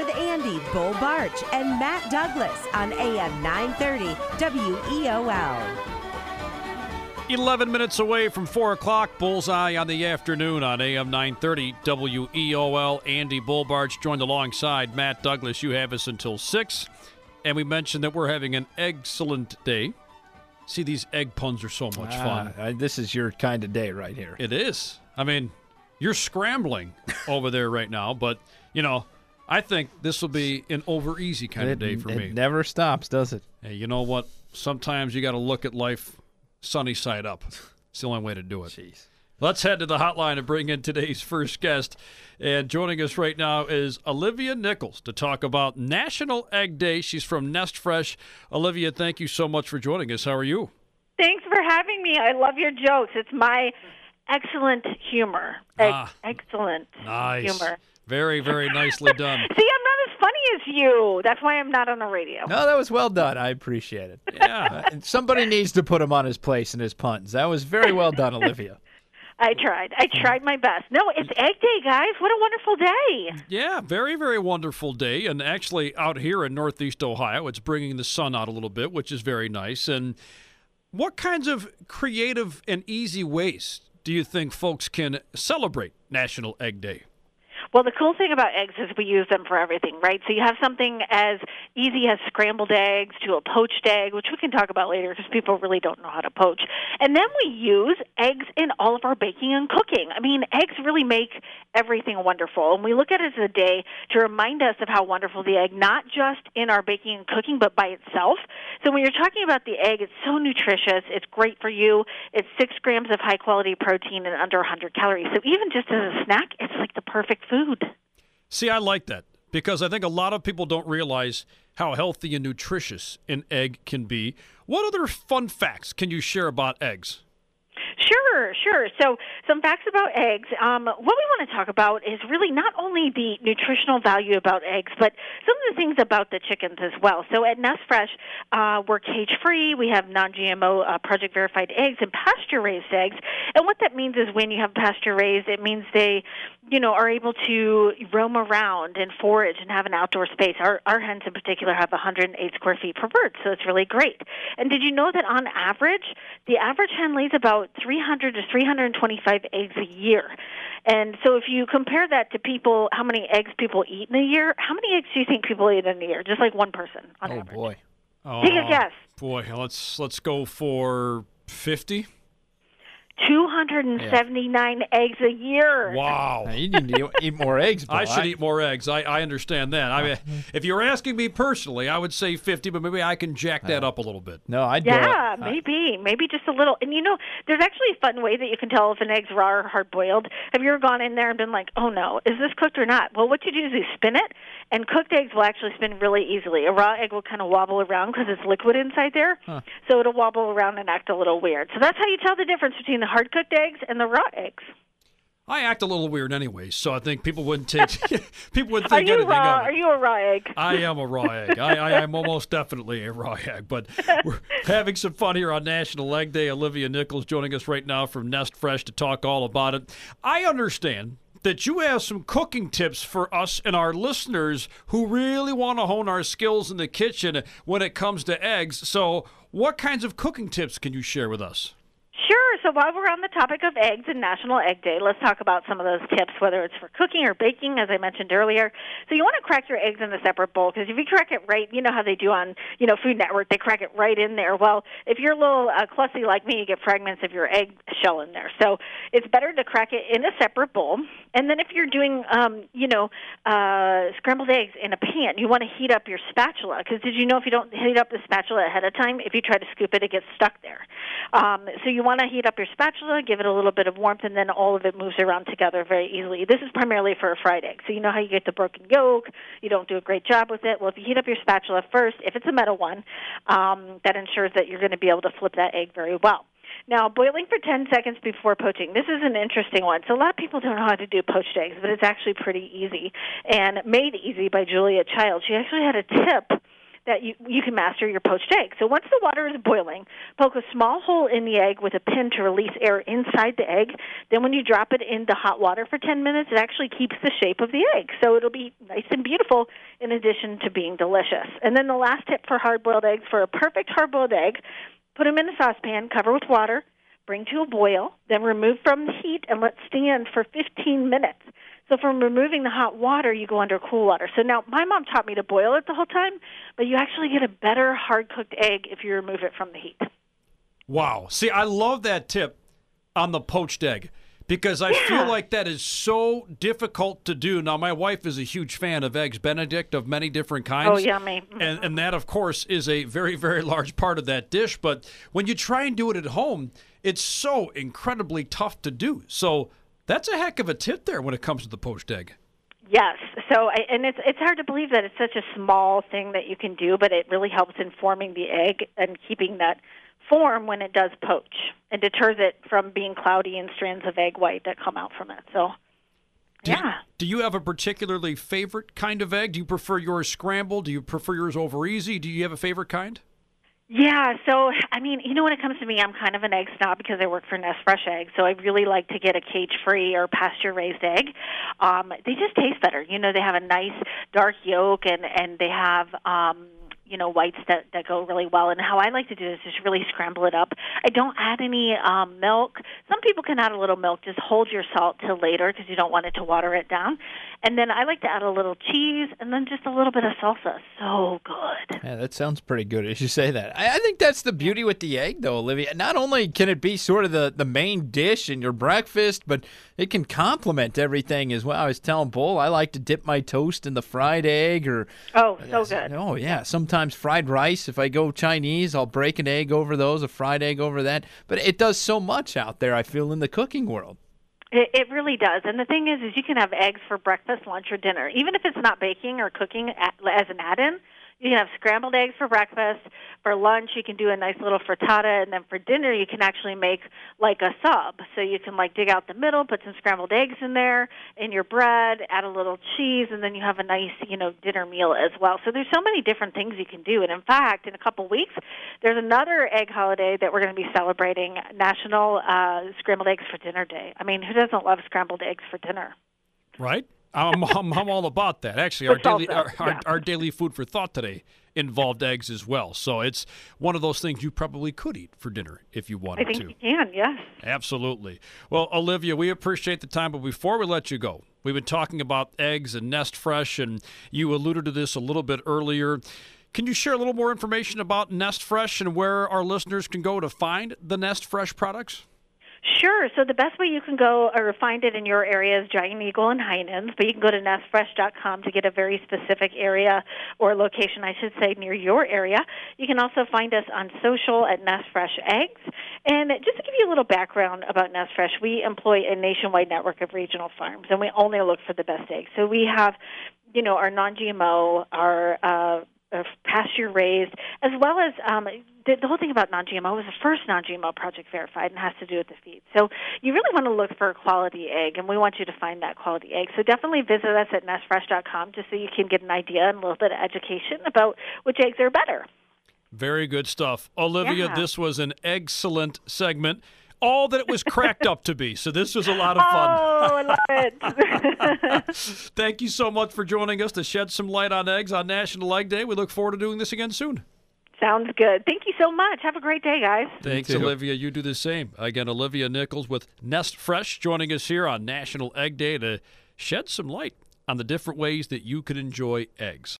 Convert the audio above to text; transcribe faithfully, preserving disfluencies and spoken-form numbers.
with Andy Bull Barch and Matt Douglas on A M nine thirty W E O L. eleven minutes away from four o'clock, bullseye on the afternoon on A M nine thirty W E O L. Andy Bull Barch joined alongside Matt Douglas. You have us until six. And we mentioned that we're having an excellent day. See, these egg puns are so much fun. Uh, this is your kind of day right here. It is. I mean, you're scrambling over there right now, but, you know, I think this will be an over-easy kind it, of day for it me. It never stops, does it? Hey, you know what? Sometimes you got to look at life sunny side up. It's the only way to do it. Jeez. Let's head to the hotline and bring in today's first guest. And joining us right now is Olivia Nichols to talk about National Egg Day. She's from Nest Fresh. Olivia, thank you so much for joining us. How are you? Thanks for having me. I love your jokes. It's my excellent humor. Ex- Ah, excellent nice. humor. Very, very nicely done. See, I'm not as funny as you. That's why I'm not on the radio. No, that was well done. I appreciate it. Yeah. Uh, somebody needs to put him on his place in his puns. That was very well done, Olivia. I tried. I tried my best. No, it's Egg Day, guys. What a wonderful day. Yeah, very, very wonderful day. And actually out here in Northeast Ohio, it's bringing the sun out a little bit, which is very nice. And what kinds of creative and easy ways do you think folks can celebrate National Egg Day? Well, the cool thing about eggs is we use them for everything, right? So you have something as easy as scrambled eggs to a poached egg, which we can talk about later because people really don't know how to poach. And then we use eggs in all of our baking and cooking. I mean, eggs really make everything wonderful. And we look at it as a day to remind us of how wonderful the egg, not just in our baking and cooking, but by itself. So when you're talking about the egg, it's so nutritious. It's great for you. It's six grams of high-quality protein and under one hundred calories. So even just as a snack, it's like the perfect food. See, I like that because I think a lot of people don't realize how healthy and nutritious an egg can be. What other fun facts can you share about eggs? Sure, sure. So some facts about eggs. Um, what we want to talk about is really not only the nutritional value about eggs, but some of the things about the chickens as well. So at Nest Fresh, uh, we're cage-free. We have non-G M O uh, project-verified eggs and pasture-raised eggs. And what that means is when you have pasture-raised, it means they, you know, are able to roam around and forage and have an outdoor space. Our, our hens in particular have one hundred eight square feet per bird, so it's really great. And did you know that on average, the average hen lays about three hundred to three hundred twenty-five eggs a year? And so if you compare that to people, how many eggs people eat in a year, how many eggs do you think people eat in a year? Just like one person on Oh, average. boy. Oh, Take a guess. Boy, let's let's go for fifty. two hundred seventy-nine yeah. eggs a year. Wow. Now, you need to eat more eggs, Bill. I should eat more eggs. I, I understand that. I mean, if you were asking me personally, I would say fifty, but maybe I can jack that up a little bit. No, I'd Yeah, go. Uh, maybe. Maybe just a little. And, you know, there's actually a fun way that you can tell if an egg's raw or hard-boiled. Have you ever gone in there and been like, oh, no, is this cooked or not? Well, what you do is you spin it, and cooked eggs will actually spin really easily. A raw egg will kind of wobble around because it's liquid inside there, Huh. so it'll wobble around and act a little weird. So that's how you tell the difference between the hard-cooked eggs and the raw eggs. I act a little weird anyway, so I think people wouldn't take people would Are think you anything raw? of it. Are you a raw egg? I am a raw egg. I, I am almost definitely a raw egg. But we're having some fun here on National Egg Day. Olivia Nichols joining us right now from Nest Fresh to talk all about it. I understand that you have some cooking tips for us and our listeners who really want to hone our skills in the kitchen when it comes to eggs. So what kinds of cooking tips can you share with us? Sure. So while we're on the topic of eggs and National Egg Day, let's talk about some of those tips, whether it's for cooking or baking, as I mentioned earlier. So you want to crack your eggs in a separate bowl, because if you crack it right, you know how they do on, you know, Food Network, they crack it right in there. Well, if you're a little uh, clussy like me, you get fragments of your egg shell in there. So it's better to crack it in a separate bowl. And then if you're doing, um, you know, uh, scrambled eggs in a pan, you want to heat up your spatula, because did you know if you don't heat up the spatula ahead of time, if you try to scoop it, it gets stuck there. Um, so you want to heat up your spatula, give it a little bit of warmth, and then all of it moves around together very easily. This is primarily for a fried egg. So you know how you get the broken yolk, you don't do a great job with it. Well, if you heat up your spatula first, if it's a metal one, um, that ensures that you're going to be able to flip that egg very well. Now, boiling for ten seconds before poaching. This is an interesting one. So a lot of people don't know how to do poached eggs, but it's actually pretty easy and made easy by Julia Child. She actually had a tip that you you can master your poached egg. So once the water is boiling, poke a small hole in the egg with a pin to release air inside the egg. Then when you drop it into hot water for ten minutes, it actually keeps the shape of the egg. So it'll be nice and beautiful in addition to being delicious. And then the last tip for hard-boiled eggs, for a perfect hard-boiled egg, put them in a saucepan, cover with water, bring to a boil, then remove from the heat and let stand for fifteen minutes. So from removing the hot water, you go under cool water. So now my mom taught me to boil it the whole time, but you actually get a better hard-cooked egg if you remove it from the heat. Wow. See, I love that tip on the poached egg because I Yeah. feel like that is so difficult to do. Now, my wife is a huge fan of Eggs Benedict of many different kinds. Oh, yummy. Mhm. And, and that, of course, is a very, very large part of that dish. But when you try and do it at home, it's so incredibly tough to do. So that's a heck of a tip there when it comes to the poached egg. Yes. So, I, and it's it's hard to believe that it's such a small thing that you can do, but it really helps in forming the egg and keeping that form when it does poach, and deters it from being cloudy and strands of egg white that come out from it. So, Do yeah. You, do you have a particularly favorite kind of egg? Do you prefer yours scrambled? Do you prefer yours over easy? Do you have a favorite kind? Yeah, so, I mean, you know, when it comes to me, I'm kind of an egg snob because I work for Nest Fresh Eggs, so I really like to get a cage-free or pasture-raised egg. Um, they just taste better. You know, they have a nice dark yolk, and, and they have, um, you know, whites that, that go really well. And how I like to do this is really scramble it up. I don't add any um, milk. Some people can add a little milk. Just hold your salt till later because you don't want it to water it down. And then I like to add a little cheese and then just a little bit of salsa. So good. Yeah, that sounds pretty good as you say that. I, I think that's the beauty with the egg, though, Olivia. Not only can it be sort of the, the main dish in your breakfast, but it can complement everything as well. I was telling Bull, I like to dip my toast in the fried egg or... Oh, so good. Oh, yeah. Sometimes fried rice. If I go Chinese, I'll break an egg over those, a fried egg over that. But it does so much out there, I feel, in the cooking world. It, it really does. And the thing is, is you can have eggs for breakfast, lunch, or dinner. Even if it's not baking or cooking at, as an add-in, you can have scrambled eggs for breakfast. For lunch, you can do a nice little frittata. And then for dinner, you can actually make like a sub. So you can like dig out the middle, put some scrambled eggs in there, in your bread, add a little cheese, and then you have a nice, you know, dinner meal as well. So there's so many different things you can do. And in fact, in a couple weeks, there's another egg holiday that we're going to be celebrating, National uh, Scrambled Eggs for Dinner Day. I mean, who doesn't love scrambled eggs for dinner? Right? I'm, I'm, I'm all about that. Actually, our With daily, salsa, our, our, yeah. our daily food for thought today involved eggs as well. So it's one of those things you probably could eat for dinner if you I wanted think to. you can, yes. Absolutely. Well, Olivia, we appreciate the time, but before we let you go, we've been talking about eggs and Nest Fresh, and you alluded to this a little bit earlier. Can you share a little more information about Nest Fresh and where our listeners can go to find the Nest Fresh products? Sure. So the best way you can go or find it in your area is Giant Eagle and Heinen's, but you can go to nest fresh dot com to get a very specific area or location, I should say, near your area. You can also find us on social at Nest Fresh Eggs. And just to give you a little background about Nest Fresh, we employ a nationwide network of regional farms, and we only look for the best eggs. So we have, you know, our non-G M O, our uh, uh, pasture-raised, as well as um, the, the whole thing about non-G M O was the first non-G M O project verified and has to do with the feed. So you really want to look for a quality egg, and we want you to find that quality egg. So definitely visit us at nest fresh dot com just so you can get an idea and a little bit of education about which eggs are better. Very good stuff. Olivia, Yeah. this was an excellent segment. All that it was cracked up to be. So this was a lot of fun. Oh, I love it. Thank you so much for joining us to shed some light on eggs on National Egg Day. We look forward to doing this again soon. Sounds good. Thank you so much. Have a great day, guys. Thanks, too. Olivia. You do the same. Again, Olivia Nichols with Nest Fresh joining us here on National Egg Day to shed some light on the different ways that you can enjoy eggs.